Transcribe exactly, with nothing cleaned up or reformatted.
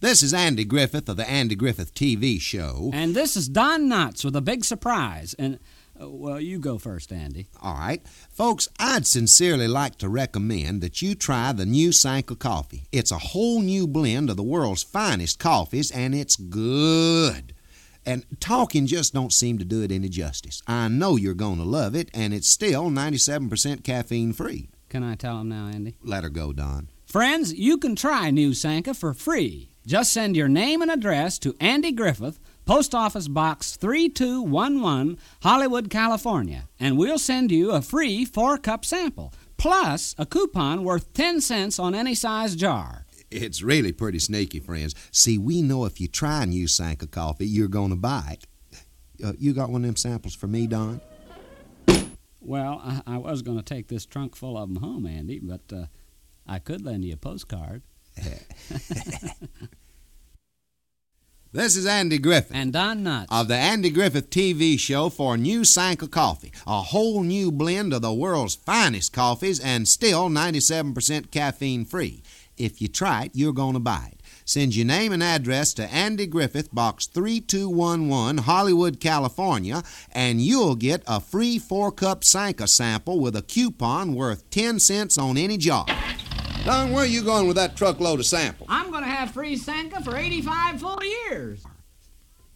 This is Andy Griffith of the Andy Griffith T V show. And this is Don Knotts with a big surprise. And, uh, well, you go first, Andy. All right. Folks, I'd sincerely like to recommend that you try the new Sanka coffee. It's a whole new blend of the world's finest coffees, and it's good. And talking just don't seem to do it any justice. I know you're going to love it, and it's still ninety-seven percent caffeine-free. Can I tell him now, Andy? Let her go, Don. Friends, you can try new Sanka for free. Just send your name and address to Andy Griffith, Post Office Box three two one one, Hollywood, California, and we'll send you a free four-cup sample, plus a coupon worth ten cents on any size jar. It's really pretty sneaky, friends. See, we know if you try new Sanka coffee, you're going to buy it. Uh, you got one of them samples for me, Don? Well, I, I was going to take this trunk full of them home, Andy, but uh, I could lend you a postcard. This is Andy Griffith. And Don Knotts. Of the Andy Griffith T V show for new Sanka coffee. A whole new blend of the world's finest coffees and still ninety-seven percent caffeine-free. If you try it, you're going to buy it. Send your name and address to Andy Griffith, Box three two one one, Hollywood, California, and you'll get a free four-cup Sanka sample with a coupon worth ten cents on any jar. Don, where are you going with that truckload of samples? I'm going to have free Sanka for eighty-five full years.